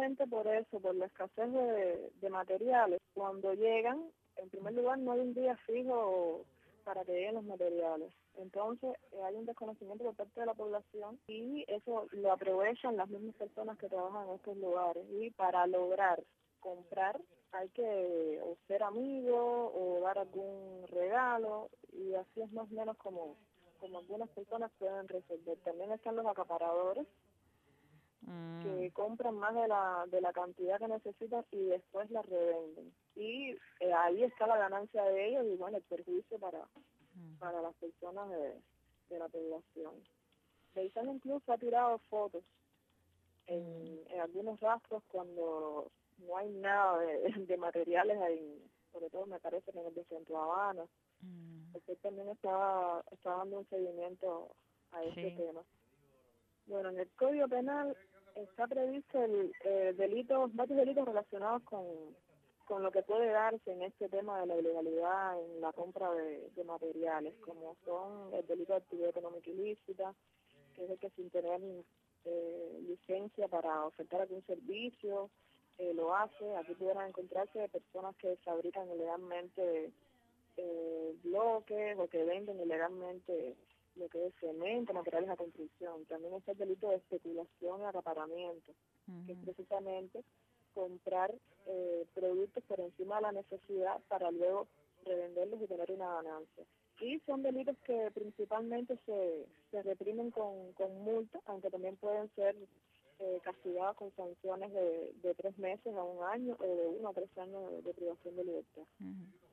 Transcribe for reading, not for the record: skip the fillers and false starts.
precisamente por eso, por la escasez de materiales, cuando llegan, en primer lugar no hay un día fijo para que lleguen los materiales. Entonces hay un desconocimiento por parte de la población y eso lo aprovechan las mismas personas que trabajan en estos lugares. Y para lograr comprar hay que o ser amigo o dar algún regalo, y así es más o menos como algunas personas pueden resolver. También están los acaparadores, que compran más de la cantidad que necesitan y después la revenden. Y ahí está la ganancia de ellos y bueno, el perjuicio para las personas de la población. Beizán incluso ha tirado fotos en algunos rastros cuando no hay nada de materiales ahí, sobre todo me parece que en el de Centro Habana, porque él también está dando un seguimiento a este tema. Bueno, en el Código Penal está previsto varios delitos relacionados con lo que puede darse en este tema de la ilegalidad en la compra de materiales, como son el delito de actividad económica ilícita, que es el que sin tener licencia para ofertar algún servicio lo hace. Aquí pudieran encontrarse personas que fabrican ilegalmente bloques o que venden ilegalmente lo que es cemento, materiales de construcción. También está el delito de especulación y acaparamiento, que es precisamente comprar productos por encima de la necesidad para luego revenderlos y tener una ganancia. Y son delitos que principalmente se reprimen con multas, aunque también pueden ser castigados con sanciones de 3 meses a 1 año o de 1 a 3 años de privación de libertad.